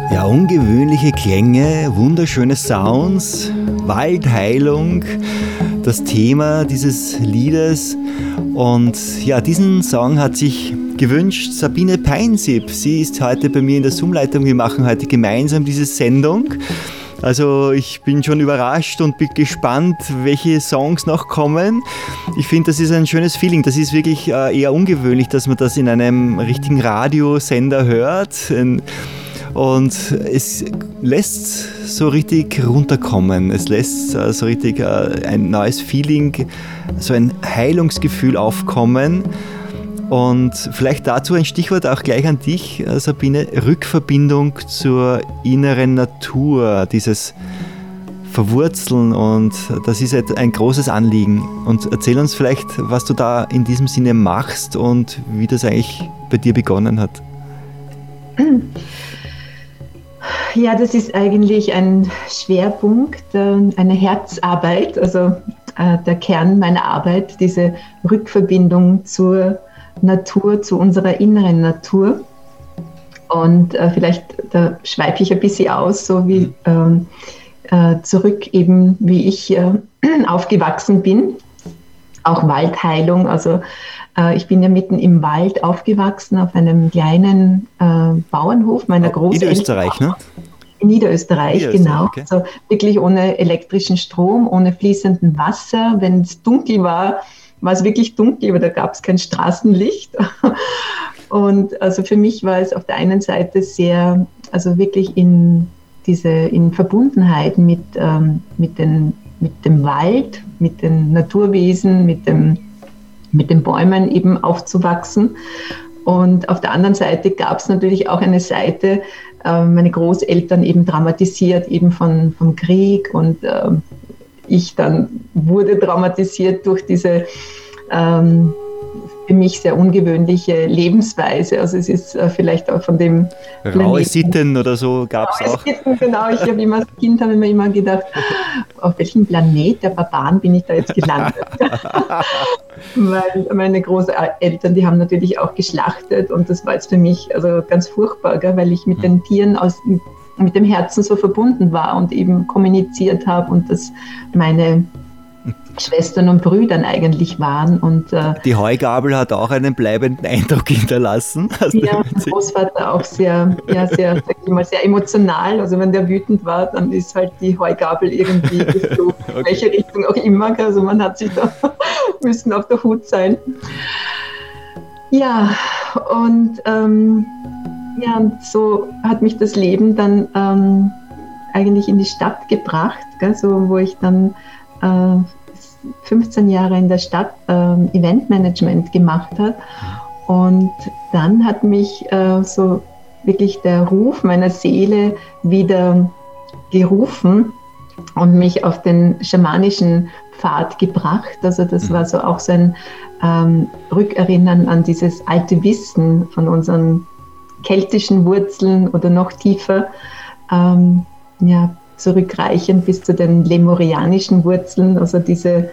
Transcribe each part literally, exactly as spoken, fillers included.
Ja, ungewöhnliche Klänge, wunderschöne Sounds, Waldheilung, das Thema dieses Liedes. Und ja, diesen Song hat sich gewünscht Sabine Peinsipp. Sie ist heute bei mir in der Zoom-Leitung. Wir machen heute gemeinsam diese Sendung. Also ich bin schon überrascht und bin gespannt, welche Songs noch kommen. Ich finde, das ist ein schönes Feeling. Das ist wirklich eher ungewöhnlich, dass man das in einem richtigen Radiosender hört. Und es lässt so richtig runterkommen. Es lässt so richtig ein neues Feeling, so ein Heilungsgefühl aufkommen. Und vielleicht dazu ein Stichwort auch gleich an dich, Sabine, Rückverbindung zur inneren Natur, dieses Verwurzeln, und das ist ein großes Anliegen. Und erzähl uns vielleicht, was du da in diesem Sinne machst und wie das eigentlich bei dir begonnen hat. Ja, das ist eigentlich ein Schwerpunkt, eine Herzarbeit, also der Kern meiner Arbeit, diese Rückverbindung zur Natur, zu unserer inneren Natur. Und äh, vielleicht, da schweife ich ein bisschen aus, so wie ähm, äh, zurück eben, wie ich äh, aufgewachsen bin. Auch Waldheilung, also äh, ich bin ja mitten im Wald aufgewachsen, auf einem kleinen äh, Bauernhof meiner Großeltern. Niederösterreich, ne? In Niederösterreich, Niederösterreich, genau. Okay. Also wirklich ohne elektrischen Strom, ohne fließenden Wasser. Wenn es dunkel war, war es wirklich dunkel, aber da gab es kein Straßenlicht. Und also für mich war es auf der einen Seite sehr, also wirklich in diese, in Verbundenheit mit, ähm, mit, den, mit dem Wald, mit den Naturwesen, mit, dem, mit den Bäumen eben aufzuwachsen. Und auf der anderen Seite gab es natürlich auch eine Seite, äh, meine Großeltern eben dramatisiert, eben von, vom Krieg, und äh, ich dann wurde traumatisiert durch diese ähm, für mich sehr ungewöhnliche Lebensweise. Also es ist äh, vielleicht auch von dem Raue Planeten. Sitten oder so gab es auch. Sitten, genau, ich habe immer als Kind habe ich mir immer gedacht, auf welchem Planet der Barbaren bin ich da jetzt gelandet? Weil meine Großeltern, die haben natürlich auch geschlachtet, und das war jetzt für mich also ganz furchtbar, gell, weil ich mit den Tieren aus mit dem Herzen so verbunden war und eben kommuniziert habe, und das meine Schwestern und Brüdern eigentlich waren. Und, äh, die Heugabel hat auch einen bleibenden Eindruck hinterlassen. Ja, mein Großvater auch sehr, ja, sehr, sag ich mal, sehr emotional. Also wenn der wütend war, dann ist halt die Heugabel irgendwie geflogen, okay. In welche Richtung auch immer. Also man hat sich da müssen auf der Hut sein. Ja, und ähm, Ja, und so hat mich das Leben dann ähm, eigentlich in die Stadt gebracht, gell, so, wo ich dann äh, fünfzehn Jahre in der Stadt äh, Eventmanagement gemacht habe. Und dann hat mich äh, so wirklich der Ruf meiner Seele wieder gerufen und mich auf den schamanischen Pfad gebracht. Also das war so auch so ein ähm, Rückerinnern an dieses alte Wissen von unseren keltischen Wurzeln oder noch tiefer, ähm, ja, zurückreichend bis zu den lemurianischen Wurzeln, also diese,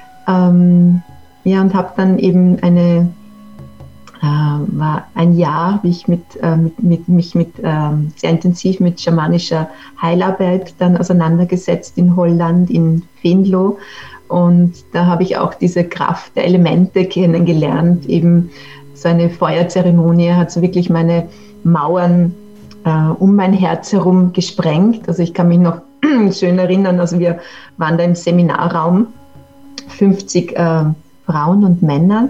ähm, ja, und habe dann eben eine, äh, war ein Jahr, wie ich mit, äh, mit, mit, mich mit, ähm, sehr intensiv mit schamanischer Heilarbeit dann auseinandergesetzt in Holland, in Venlo, und da habe ich auch diese Kraft der Elemente kennengelernt, eben so eine Feuerzeremonie hat so wirklich meine Mauern äh, um mein Herz herum gesprengt. Also ich kann mich noch schön erinnern, also wir waren da im Seminarraum, fünfzig äh, Frauen und Männer,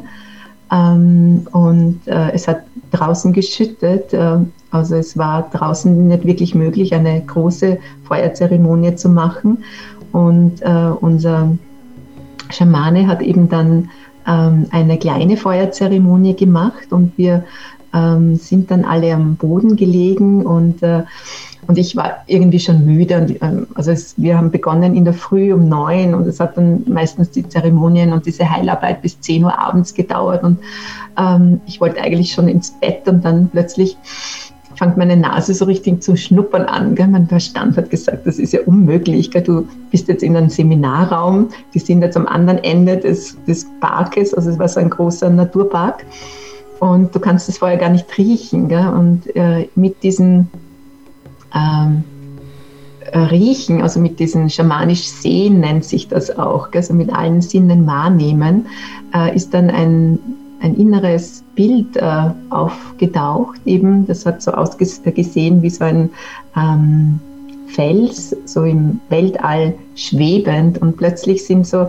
ähm, und äh, es hat draußen geschüttet. Äh, also es war draußen nicht wirklich möglich, eine große Feuerzeremonie zu machen, und äh, unser Schamane hat eben dann eine kleine Feuerzeremonie gemacht, und wir ähm, sind dann alle am Boden gelegen, und, äh, und ich war irgendwie schon müde. Und, ähm, also es, wir haben begonnen in der Früh um neun, und es hat dann meistens die Zeremonien und diese Heilarbeit bis zehn Uhr abends gedauert, und ähm, ich wollte eigentlich schon ins Bett, und dann plötzlich fängt meine Nase so richtig zu schnuppern an. Gell? Mein Verstand hat gesagt, das ist ja unmöglich. Gell? Du bist jetzt in einem Seminarraum, die sind jetzt am anderen Ende des, des Parkes, also es war so ein großer Naturpark, und du kannst es vorher gar nicht riechen. Gell? Und äh, mit diesen ähm, Riechen, also mit diesen schamanisch Sehen nennt sich das auch, also mit allen Sinnen wahrnehmen, äh, ist dann ein, ein inneres Bild äh, aufgetaucht. Eben, das hat so ausgesehen wie so ein ähm, Fels, so im Weltall schwebend, und plötzlich sind so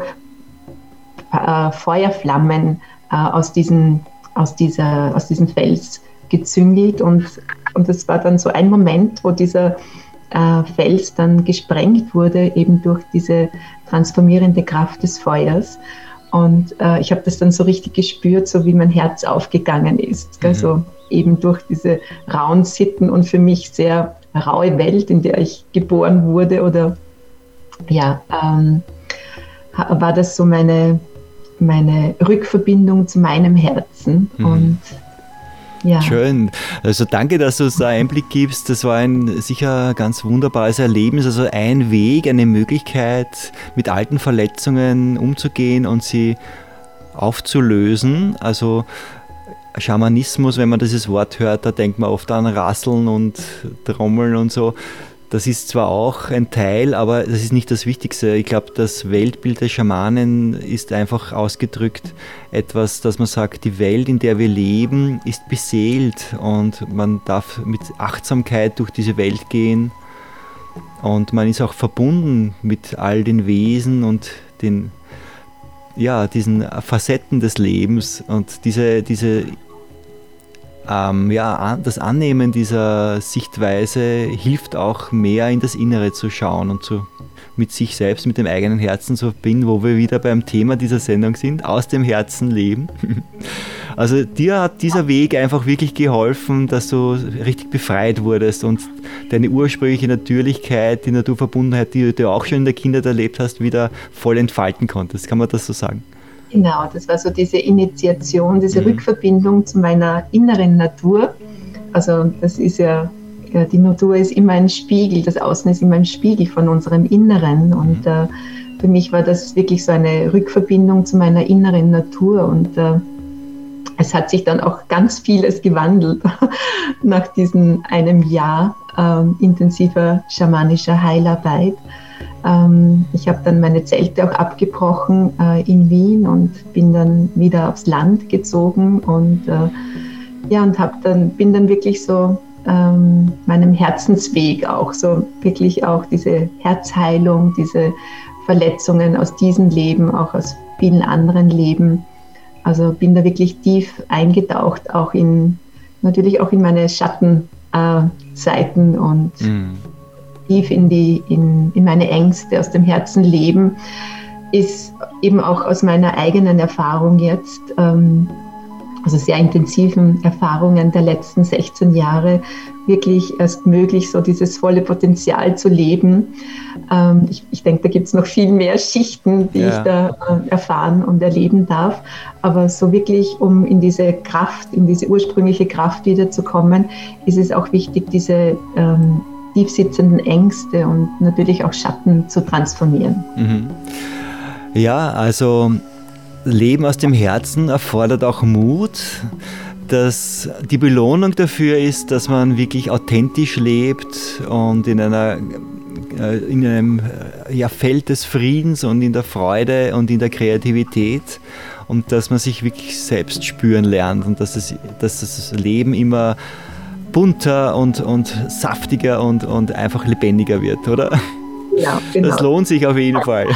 äh, Feuerflammen äh, aus, diesen, aus, dieser, aus diesem Fels gezüngelt, und, und das war dann so ein Moment, wo dieser äh, Fels dann gesprengt wurde, eben durch diese transformierende Kraft des Feuers. Und äh, ich habe das dann so richtig gespürt, so wie mein Herz aufgegangen ist. Mhm. Also eben durch diese rauen Sitten und für mich sehr raue Welt, in der ich geboren wurde, oder ja, ähm, war das so meine, meine Rückverbindung zu meinem Herzen. Mhm. Und ja. Schön. Also danke, dass du uns da Einblick gibst. Das war ein sicher ganz wunderbares Erlebnis. Also ein Weg, eine Möglichkeit, mit alten Verletzungen umzugehen und sie aufzulösen. Also Schamanismus, wenn man dieses Wort hört, da denkt man oft an Rasseln und Trommeln und so. Das ist zwar auch ein Teil, aber das ist nicht das Wichtigste. Ich glaube, das Weltbild der Schamanen ist einfach ausgedrückt etwas, dass man sagt, die Welt, in der wir leben, ist beseelt und man darf mit Achtsamkeit durch diese Welt gehen und man ist auch verbunden mit all den Wesen und den, ja, diesen Facetten des Lebens, und diese, diese Ähm, ja, das Annehmen dieser Sichtweise hilft auch mehr in das Innere zu schauen und zu, mit sich selbst, mit dem eigenen Herzen zu verbinden, wo wir wieder beim Thema dieser Sendung sind, aus dem Herzen leben. Also dir hat dieser Weg einfach wirklich geholfen, dass du richtig befreit wurdest und deine ursprüngliche Natürlichkeit, die Naturverbundenheit, die du auch schon in der Kindheit erlebt hast, wieder voll entfalten konntest. Kann man das so sagen? Genau, das war so diese Initiation, diese mhm. Rückverbindung zu meiner inneren Natur. Also das ist ja, ja, die Natur ist immer ein Spiegel, das Außen ist immer ein Spiegel von unserem Inneren. Und äh, für mich war das wirklich so eine Rückverbindung zu meiner inneren Natur. Und äh, es hat sich dann auch ganz vieles gewandelt nach diesem einem Jahr äh, intensiver schamanischer Heilarbeit. Ich habe dann meine Zelte auch abgebrochen äh, in Wien und bin dann wieder aufs Land gezogen und äh, ja und hab dann bin dann wirklich so ähm, meinem Herzensweg auch so wirklich auch diese Herzheilung, diese Verletzungen aus diesem Leben, auch aus vielen anderen Leben. Also bin da wirklich tief eingetaucht, auch in natürlich auch in meine Schattenseiten äh, und mm. tief in, die, in, in meine Ängste aus dem Herzen leben, ist eben auch aus meiner eigenen Erfahrung jetzt, ähm, also sehr intensiven Erfahrungen der letzten sechzehn Jahre, wirklich erst möglich, so dieses volle Potenzial zu leben. Ähm, ich, ich denke, da gibt es noch viel mehr Schichten, die ja. ich da äh, erfahren und erleben darf. Aber so wirklich, um in diese Kraft, in diese ursprüngliche Kraft wiederzukommen, ist es auch wichtig, diese ähm, tiefsitzenden Ängste und natürlich auch Schatten zu transformieren. Mhm. Ja, also Leben aus dem Herzen erfordert auch Mut. Dass die Belohnung dafür ist, dass man wirklich authentisch lebt und in einer in einem ja, Feld des Friedens und in der Freude und in der Kreativität, und dass man sich wirklich selbst spüren lernt und dass, es, dass das Leben immer bunter und, und saftiger und, und einfach lebendiger wird, oder? Ja, genau. Das lohnt sich auf jeden Fall.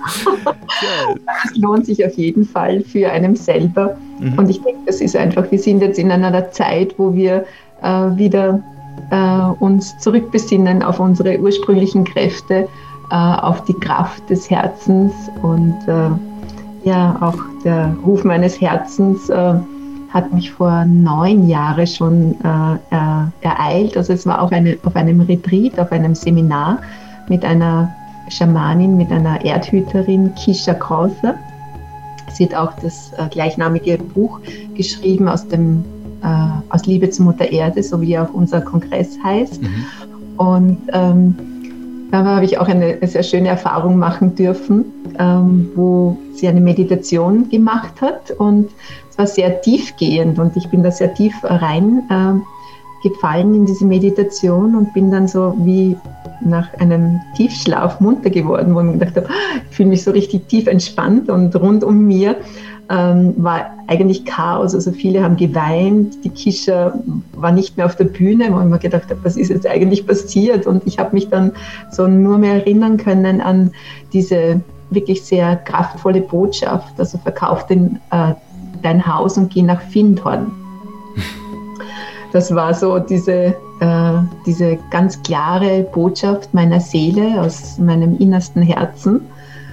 Das lohnt sich auf jeden Fall für einen selber. Mhm. Und ich denke, das ist einfach, wir sind jetzt in einer Zeit, wo wir äh, wieder äh, uns zurückbesinnen auf unsere ursprünglichen Kräfte, äh, auf die Kraft des Herzens. Und äh, ja, auch der Ruf meines Herzens äh, hat mich vor neun Jahren schon äh, äh, ereilt. Also es war auch eine, auf einem Retreat, auf einem Seminar mit einer Schamanin, mit einer Erdhüterin, Kisha Krauser. Sie hat auch das äh, gleichnamige Buch geschrieben aus, dem, äh, aus Liebe zur Mutter Erde, so wie auch unser Kongress heißt. Mhm. Und ähm, da habe ich auch eine, eine sehr schöne Erfahrung machen dürfen, ähm, wo sie eine Meditation gemacht hat, und es war sehr tiefgehend und ich bin da sehr tief rein äh, gefallen in diese Meditation und bin dann so wie nach einem Tiefschlaf munter geworden, wo ich mir gedacht habe, ich fühle mich so richtig tief entspannt und rund um mir ähm, war eigentlich Chaos. Also viele haben geweint, die Kisha war nicht mehr auf der Bühne, wo ich mir gedacht habe, was ist jetzt eigentlich passiert? Und ich habe mich dann so nur mehr erinnern können an diese wirklich sehr kraftvolle Botschaft, also verkauf den, äh, dein Haus und geh nach Findhorn. Das war so diese, äh, diese ganz klare Botschaft meiner Seele aus meinem innersten Herzen.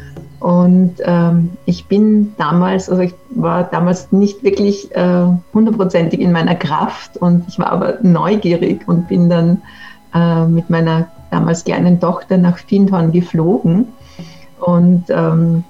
Und ähm, ich bin damals, also ich war damals nicht wirklich äh, hundertprozentig in meiner Kraft und ich war aber neugierig und bin dann äh, mit meiner damals kleinen Tochter nach Findhorn geflogen und ähm,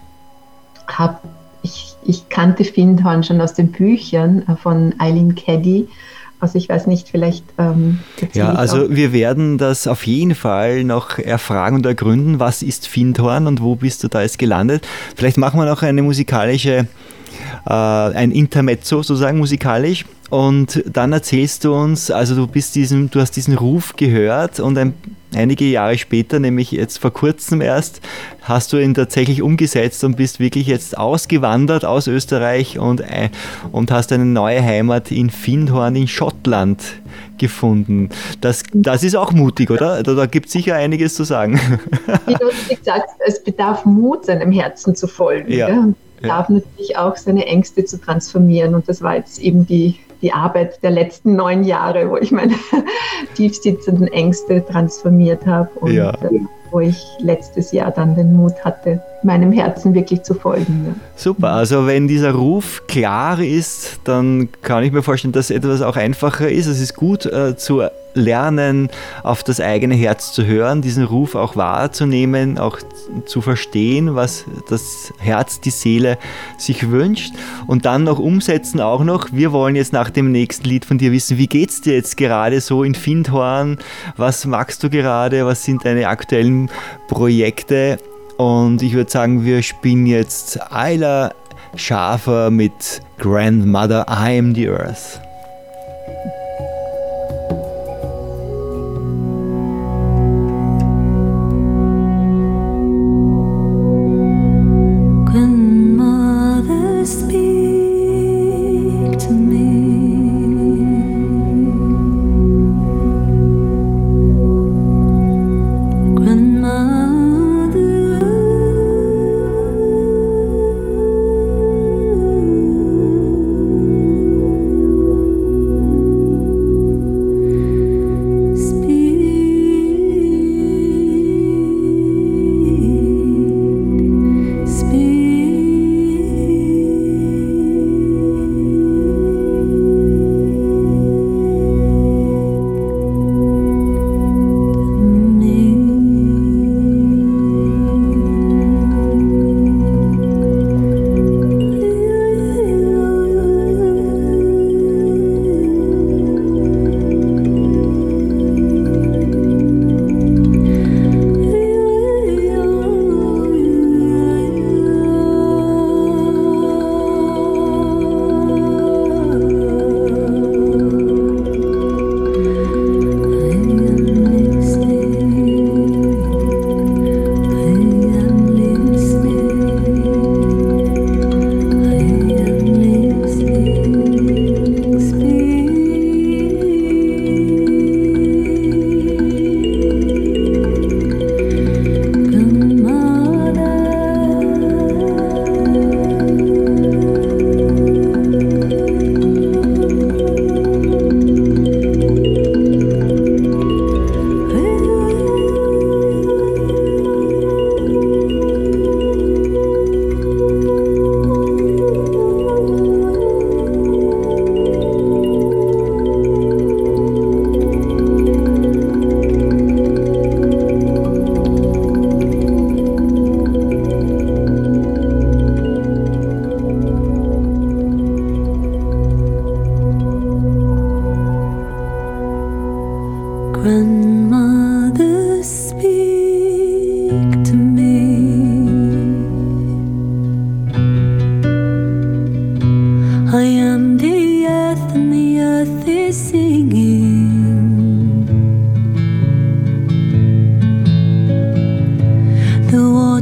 hab, ich, ich kannte Findhorn schon aus den Büchern von Eileen Caddy. Also ich weiß nicht, vielleicht... Ähm, ja, also auch. Wir werden das auf jeden Fall noch erfragen und ergründen, was ist Findhorn und wo bist du da jetzt gelandet. Vielleicht machen wir noch eine musikalische, äh, ein Intermezzo sozusagen musikalisch und dann erzählst du uns, also du bist diesen, du hast diesen Ruf gehört und ein, einige Jahre später, nämlich jetzt vor kurzem erst, hast du ihn tatsächlich umgesetzt und bist wirklich jetzt ausgewandert aus Österreich und, und hast eine neue Heimat in Findhorn in Schottland gefunden. Das, das ist auch mutig, oder? Da, da gibt es sicher einiges zu sagen. Wie du sagst, es bedarf Mut, seinem Herzen zu folgen. Ja. Ja? Und es bedarf ja. natürlich auch, seine Ängste zu transformieren. Und das war jetzt eben die die Arbeit der letzten neun Jahre, wo ich meine tiefsitzenden Ängste transformiert habe und ja. äh, wo ich letztes Jahr dann den Mut hatte, meinem Herzen wirklich zu folgen. Ja. Super, also wenn dieser Ruf klar ist, dann kann ich mir vorstellen, dass etwas auch einfacher ist. Es ist gut äh, zu lernen, auf das eigene Herz zu hören, diesen Ruf auch wahrzunehmen, auch zu verstehen, was das Herz, die Seele sich wünscht und dann noch umsetzen auch noch. Wir wollen jetzt nach dem nächsten Lied von dir wissen, wie geht's dir jetzt gerade so in Findhorn? Was magst du gerade? Was sind deine aktuellen Projekte? Und ich würde sagen, wir spielen jetzt Ayla Schafer mit Grandmother, I Am the Earth. Grandmother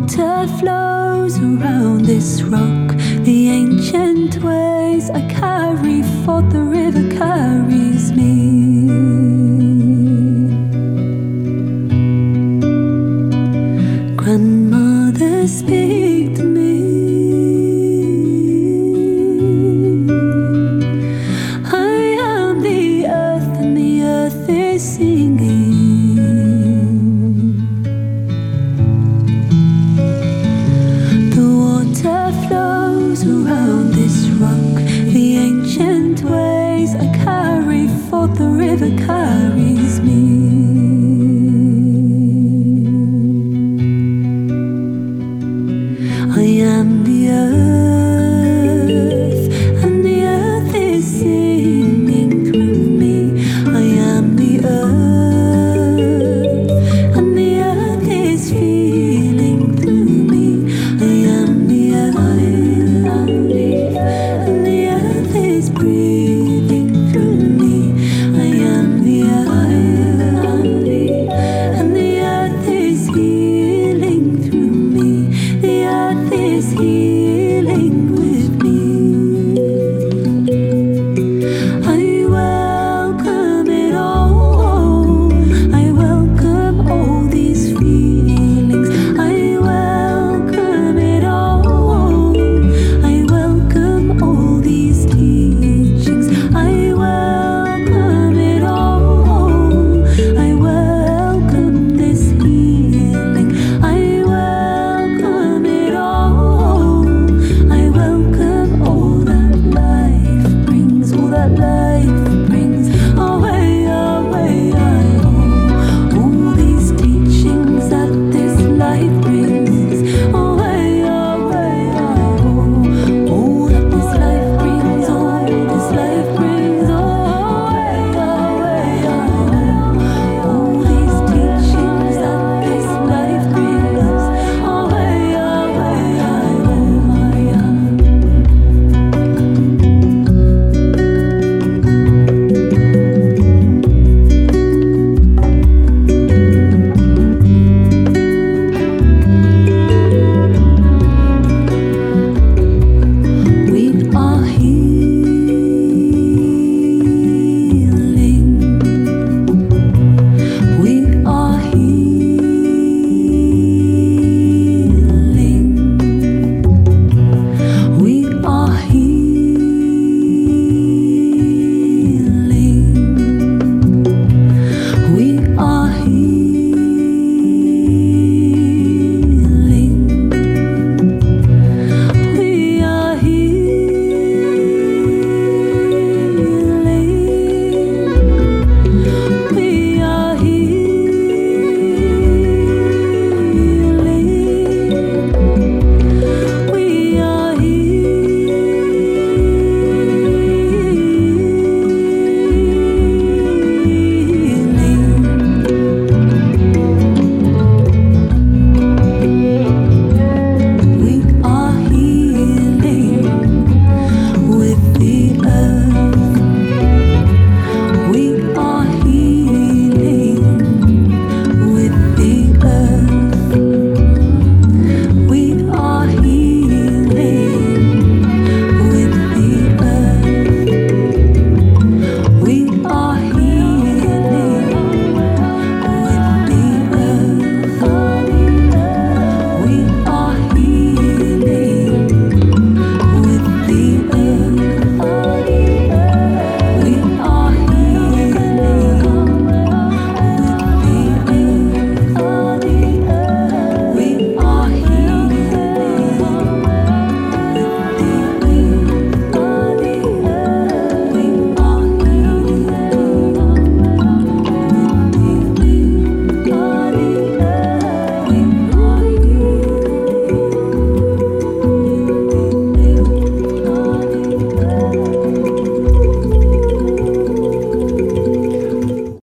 water flows around this rock. The ancient ways I carry forth, the river carries me.